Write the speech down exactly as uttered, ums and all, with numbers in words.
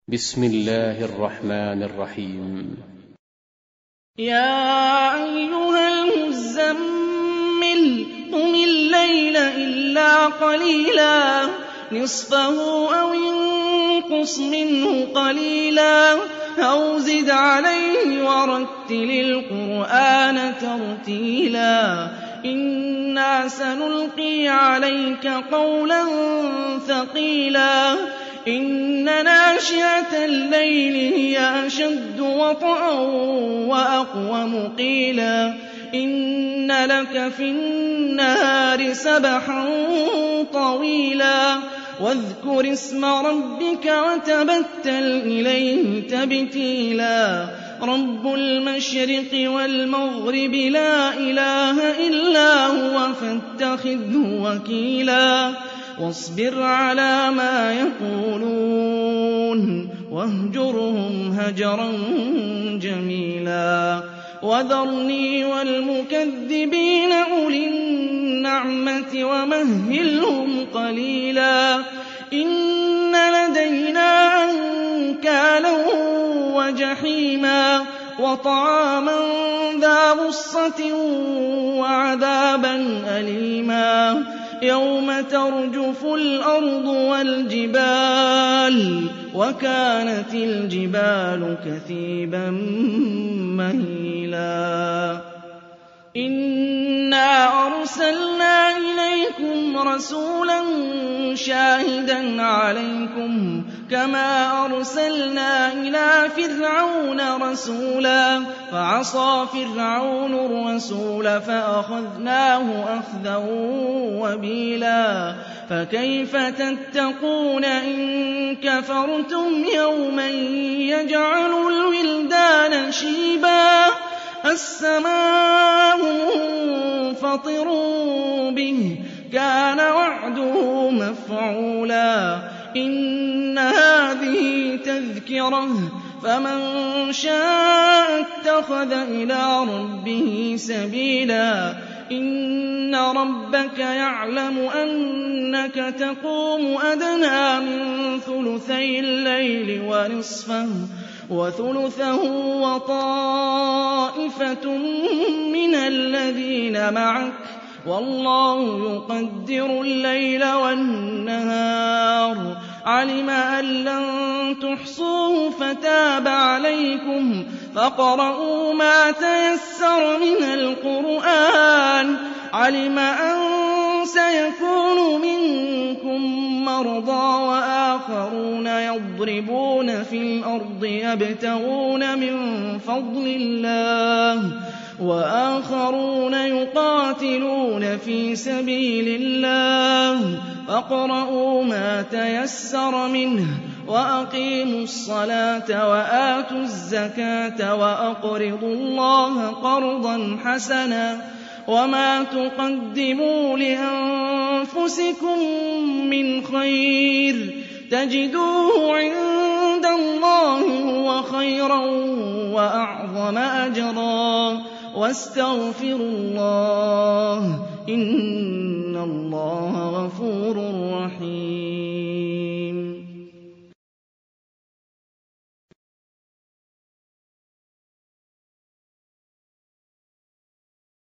بسم الله الرحمن الرحيم. يا أيها المزمل قم الليل إلا قليلا نصفه أو انقص منه قليلا أو زد عليه ورتل القرآن ترتيلا إنا سنلقي عليك قولا ثقيلا إن ناشئة الليل هي أشد وطئا وأقوم قيلا إن لك في النهار سبحا طويلا واذكر اسم ربك وتبتل إليه تبتيلا رب المشرق والمغرب لا إله إلا هو فاتخذه وكيلا واصبر على ما يقولون واهجرهم هجرا جميلا وذرني والمكذبين أولي النعمة ومهلهم قليلا إن لدينا أنكالا وجحيما وطعاما ذا غصة وعذابا أليما يوم ترجف الأرض والجبال وكانت الجبال كثيبا مهيلا إنا أرسلنا إليكم رسولا شاهدا عليكم كما أرسلنا إلى فرعون رسولا فعصى فرعون الرسول فأخذناه أخذا وبيلا فكيف تتقون إن كفرتم يوما يجعل الولدان شيبا السماء منفطر به كان وعده مفعولا إن هذه تذكرة فمن شاء اتخذ إلى ربه سبيلا إن ربك يعلم أنك تقوم أدنى من ثلثي الليل ونصفه وثلثه وطائفة من الذين معك والله يقدر الليل والنهار علم أن لن تحصوه فتاب عليكم فاقرؤوا ما تيسر من القرآن علم أن سيكون منكم مرضى وآخرون يضربون في الأرض يبتغون من فضل الله وآخرون يقاتلون في سبيل الله فاقرؤوا ما تيسر منه وأقيموا الصلاة وآتوا الزكاة وأقرضوا الله قرضا حسنا وما تقدموا لأنفسكم من خير تجدوه عند الله هو خيرا وأعظم أجرا واستغفروا الله إن